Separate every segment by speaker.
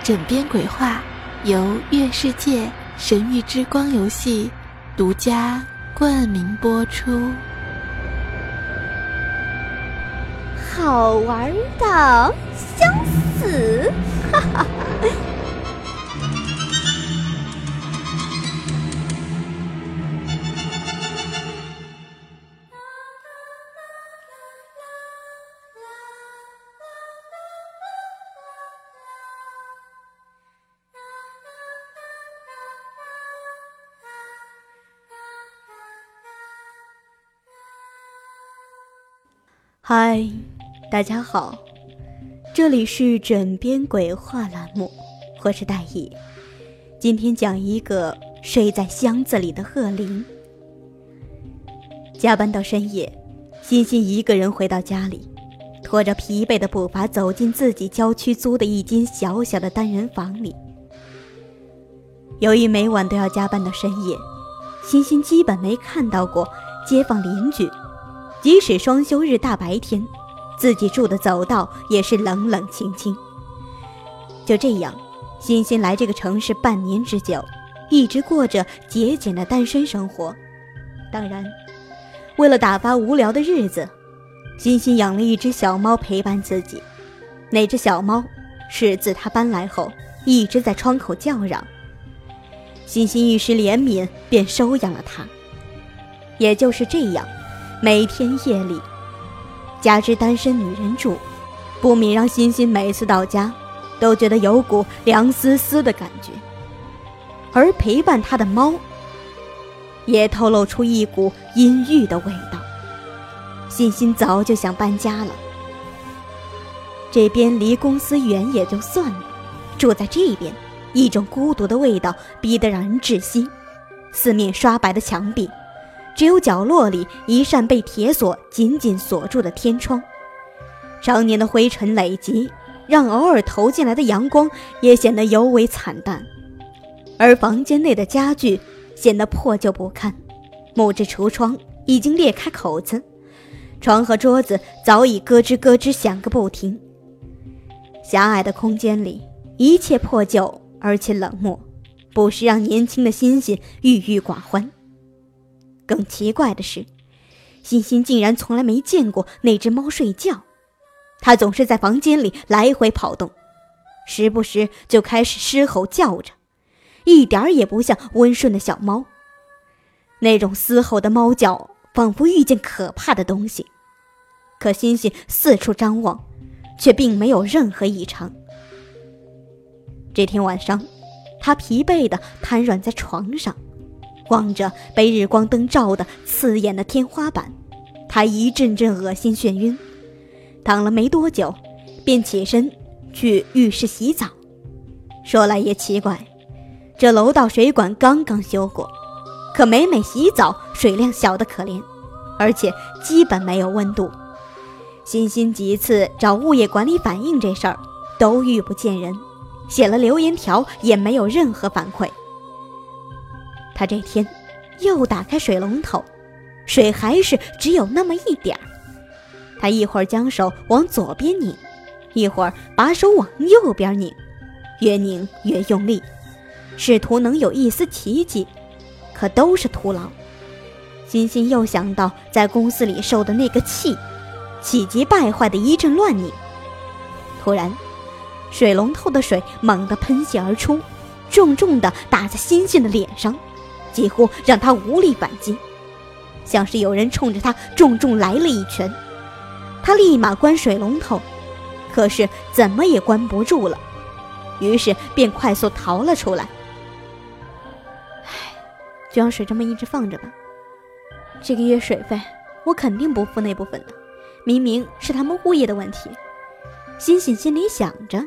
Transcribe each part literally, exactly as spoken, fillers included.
Speaker 1: 枕边鬼话由月世界神域之光游戏独家冠名播出。
Speaker 2: 好玩到想死，哈哈哈。嗨，大家好，这里是枕边鬼话栏目，我是戴毅。今天讲一个睡在箱子里的鹤灵。加班到深夜，欣欣一个人回到家里，拖着疲惫的步伐走进自己郊区租的一间小小的单人房里。由于每晚都要加班到深夜，欣欣基本没看到过街坊邻居，即使双休日大白天，自己住的走道也是冷冷清清。就这样，欣欣来这个城市半年之久，一直过着节俭的单身生活。当然，为了打发无聊的日子，欣欣养了一只小猫陪伴自己。那只小猫是自她搬来后一直在窗口叫嚷，欣欣一时怜悯，便收养了它。也就是这样，每天夜里，加之单身女人住，不免让欣欣每次到家都觉得有股凉丝丝的感觉。而陪伴她的猫也透露出一股阴郁的味道。欣欣早就想搬家了，这边离公司远也就算了，住在这边，一种孤独的味道逼得让人窒息。四面刷白的墙壁，只有角落里一扇被铁锁紧紧锁住的天窗，常年的灰尘累积，让偶尔投进来的阳光也显得尤为惨淡。而房间内的家具显得破旧不堪，木质橱窗已经裂开口子，床和桌子早已咯吱咯吱响个不停。狭隘的空间里，一切破旧而且冷漠，不时让年轻的欣欣郁郁寡欢。更奇怪的是，欣欣竟然从来没见过那只猫睡觉。它总是在房间里来回跑动，时不时就开始狮吼叫着，一点儿也不像温顺的小猫。那种嘶吼的猫叫仿佛遇见可怕的东西。可欣欣四处张望，却并没有任何异常。这天晚上，她疲惫地瘫软在床上，望着被日光灯照得刺眼的天花板，他一阵阵恶心眩晕。躺了没多久，便起身去浴室洗澡。说来也奇怪，这楼道水管刚刚修过，可每每洗澡水量小得可怜，而且基本没有温度。欣欣几次找物业管理反映这事儿，都遇不见人，写了留言条也没有任何反馈。他这天又打开水龙头，水还是只有那么一点儿。他一会儿将手往左边拧，一会儿把手往右边拧，越拧越用力，试图能有一丝奇迹，可都是徒劳。欣欣又想到在公司里受的那个气，气急败坏的一阵乱拧。突然，水龙头的水猛地喷泻而出，重重地打在欣欣的脸上，几乎让他无力反击，像是有人冲着他重重来了一拳。他立马关水龙头，可是怎么也关不住了，于是便快速逃了出来。唉，就让水这么一直放着吧，这个月水费我肯定不付那部分的，明明是他们物业的问题。欣欣心里想着，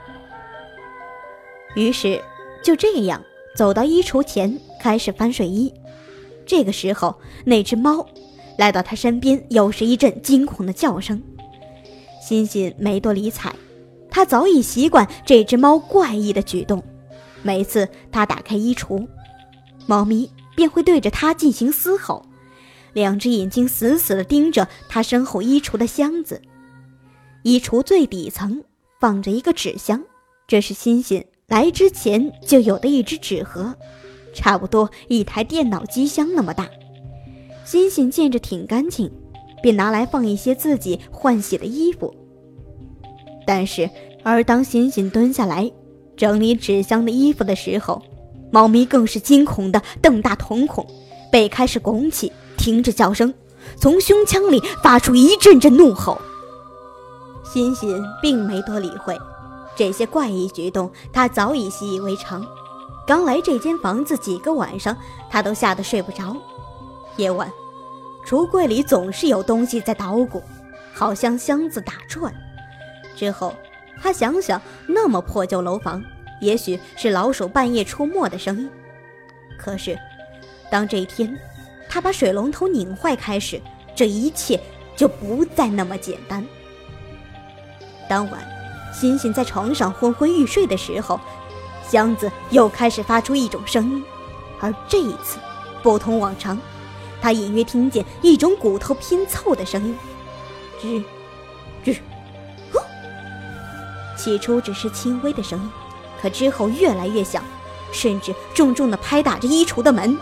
Speaker 2: 于是就这样走到衣橱前开始翻睡衣。这个时候，那只猫来到他身边，又是一阵惊恐的叫声。欣欣没多理睬，他早已习惯这只猫怪异的举动。每次他打开衣橱，猫咪便会对着他进行嘶吼，两只眼睛死死地盯着他身后衣橱的箱子。衣橱最底层放着一个纸箱，这是欣欣来之前就有的一只纸盒，差不多一台电脑机箱那么大。欣欣见着挺干净，便拿来放一些自己换洗的衣服。但是而当欣欣蹲下来整理纸箱的衣服的时候，猫咪更是惊恐地瞪大瞳孔，背开始拱起，停止叫声，从胸腔里发出一阵阵怒吼。欣欣并没多理会这些怪异举动，他早已习以为常。刚来这间房子几个晚上，他都吓得睡不着。夜晚，橱柜里总是有东西在捣鼓，好像箱子打转。之后，他想想，那么破旧楼房，也许是老鼠半夜出没的声音。可是，当这一天他把水龙头拧坏开始，这一切就不再那么简单。当晚，欣欣在床上昏昏欲睡的时候，箱子又开始发出一种声音，而这一次不同往常，他隐约听见一种骨头拼凑的声音，吱吱呼。起初只是轻微的声音，可之后越来越响，甚至重重地拍打着衣橱的门。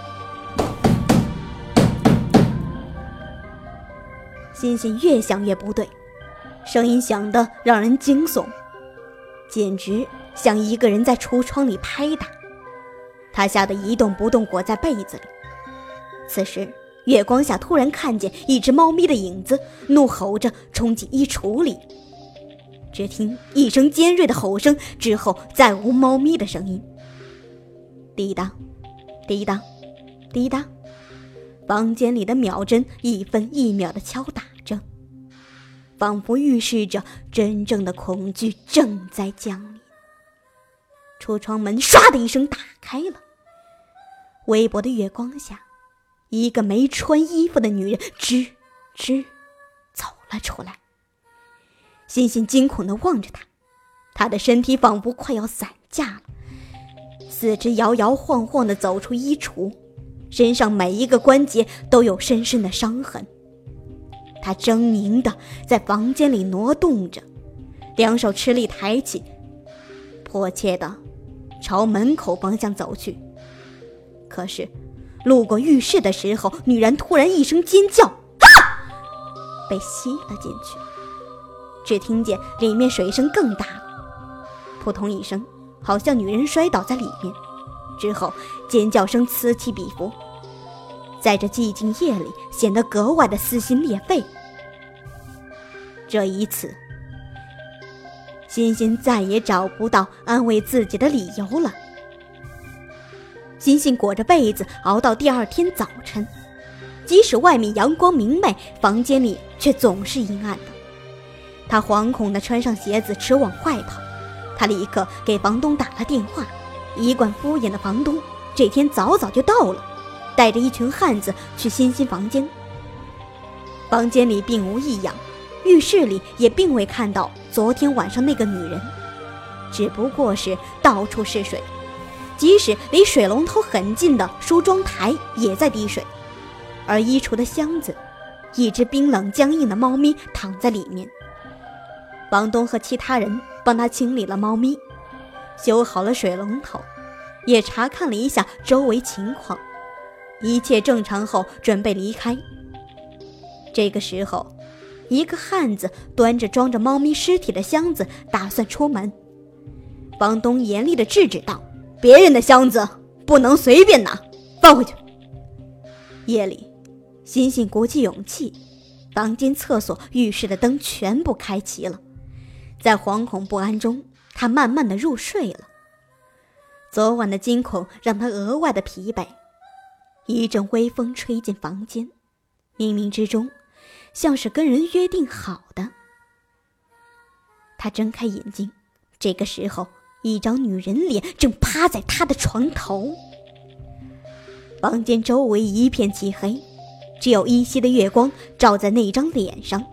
Speaker 2: 欣欣越想越不对，声音响得让人惊悚，简直像一个人在橱窗里拍打。他吓得一动不动，裹在被子里。此时月光下突然看见一只猫咪的影子，怒吼着冲进衣橱里。只听一声尖锐的吼声，之后再无猫咪的声音。滴答滴答滴答，房间里的秒针一分一秒地敲打着，仿佛预示着真正的恐惧正在降临。橱窗门唰的一声打开了，微薄的月光下，一个没穿衣服的女人吱吱走了出来。欣欣惊恐地望着她，她的身体仿佛快要散架了，四肢摇摇晃晃地走出衣橱，身上每一个关节都有深深的伤痕。她狰狞地在房间里挪动着，两手吃力抬起，迫切地朝门口方向走去。可是路过浴室的时候，女人突然一声尖叫，啊！被吸了进去。只听见里面水声更大了，扑通一声，好像女人摔倒在里面。之后尖叫声此起彼伏，在这寂静夜里显得格外的撕心裂肺。这一次，欣欣再也找不到安慰自己的理由了。欣欣裹着被子熬到第二天早晨，即使外面阳光明媚，房间里却总是阴暗的。他惶恐地穿上鞋子驰往外头，他立刻给房东打了电话。一贯敷衍的房东这天早早就到了，带着一群汉子去欣欣房间。房间里并无异样，浴室里也并未看到昨天晚上那个女人，只不过是到处是水，即使离水龙头很近的梳妆台也在滴水，而衣橱的箱子，一只冰冷僵硬的猫咪躺在里面。房东和其他人帮他清理了猫咪，修好了水龙头，也查看了一下周围情况，一切正常后准备离开。这个时候，一个汉子端着装着猫咪尸体的箱子打算出门。房东严厉地制止道：“别人的箱子不能随便拿，放回去。”夜里，欣欣鼓起勇气，房间、厕所、浴室的灯全部开齐了。在惶恐不安中，他慢慢地入睡了。昨晚的惊恐让他额外的疲惫。一阵微风吹进房间，冥冥之中像是跟人约定好的。他睁开眼睛，这个时候一张女人脸正趴在他的床头。房间周围一片漆黑，只有依稀的月光照在那张脸上。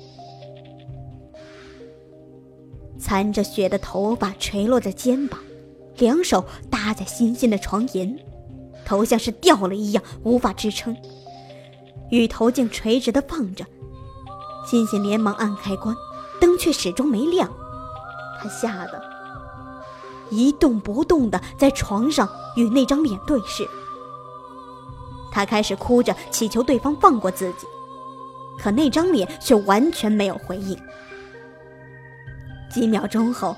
Speaker 2: 残着血的头发垂落在肩膀，两手搭在欣欣的床沿，头像是掉了一样无法支撑，雨头竟垂直地放着。欣欣连忙按开关，灯却始终没亮，他吓得一动不动地在床上与那张脸对视。他开始哭着祈求对方放过自己，可那张脸却完全没有回应。几秒钟后，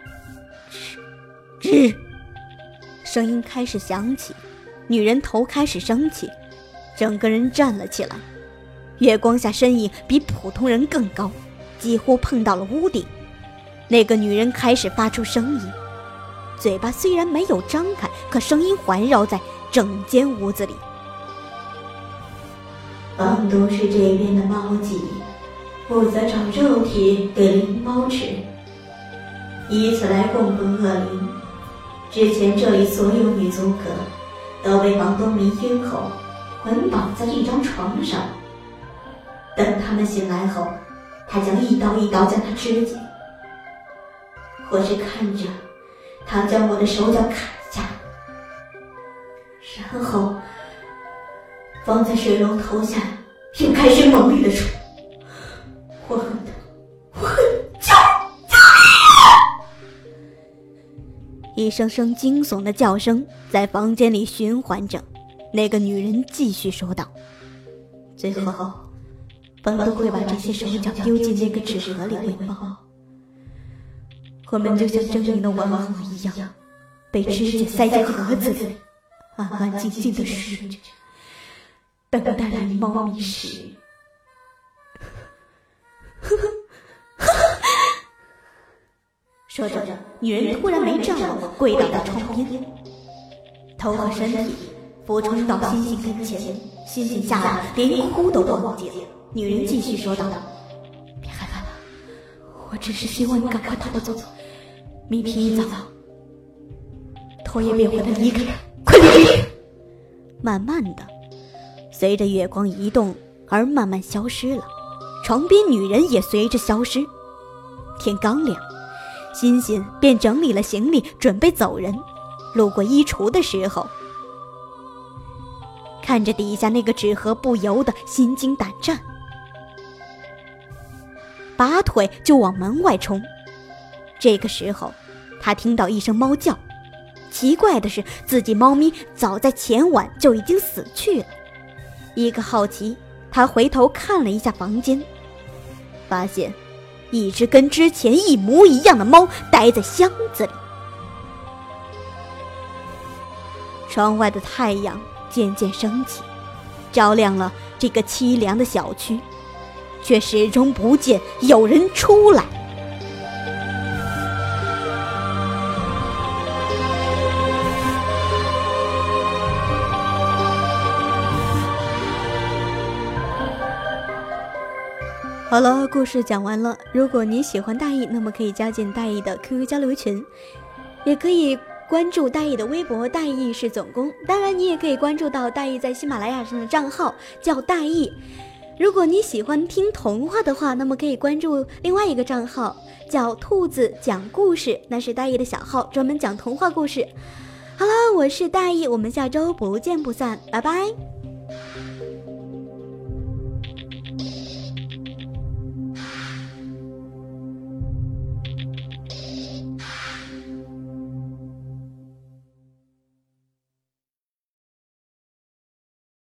Speaker 2: 吱吱，声音开始响起，女人头开始升起，整个人站了起来，月光下身影比普通人更高，几乎碰到了屋顶。那个女人开始发出声音，嘴巴虽然没有张开，可声音环绕在整间屋子里。
Speaker 1: 房东是这边的猫姬，负责找肉体给灵猫吃，以此来供奉恶灵。之前这里所有女租客都被房东迷晕后捆绑在一张床上，等他们醒来后，他将一刀一刀将它肢解。我是看着他将我的手脚砍下，然后放在水龙头下，并开始猛烈的冲。我恨他，我恨救救
Speaker 2: 你！一声声惊悚的叫声在房间里循环着。那个女人继续说道：“
Speaker 1: 最后，房东会把这些手脚丢进那个纸盒里喂猫。我们就像狰狞的亡魂一样，被指甲塞进盒子里，安安静静的睡着，等待灵猫迷时。”
Speaker 2: 说着，女人突然没站稳，跪倒在床边，头和身体俯冲到星星跟前，星星吓得连哭都忘记了。女人继续说道：“
Speaker 1: 别害怕了，我只是希望你赶快逃走，明天一早，头也别回的离开，快离开！”
Speaker 2: 慢慢的，随着月光移动而慢慢消失了，床边女人也随着消失。天刚亮，欣欣便整理了行李准备走人。路过衣橱的时候，看着底下那个纸盒，不由得心惊胆战，拔腿就往门外冲。这个时候他听到一声猫叫，奇怪的是自己猫咪早在前晚就已经死去了。一个好奇，他回头看了一下房间，发现一只跟之前一模一样的猫待在箱子里。窗外的太阳渐渐升起，照亮了这个凄凉的小区，却始终不见有人出来。好了，故事讲完了。如果你喜欢大意，那么可以加进大意的 Q Q 交流群，也可以关注大意的微博大意是总工。当然你也可以关注到大意在喜马拉雅上的账号叫大意。如果你喜欢听童话的话，那么可以关注另外一个账号叫兔子讲故事，那是大意的小号，专门讲童话故事。好了，我是大意，我们下周不见不散，拜拜。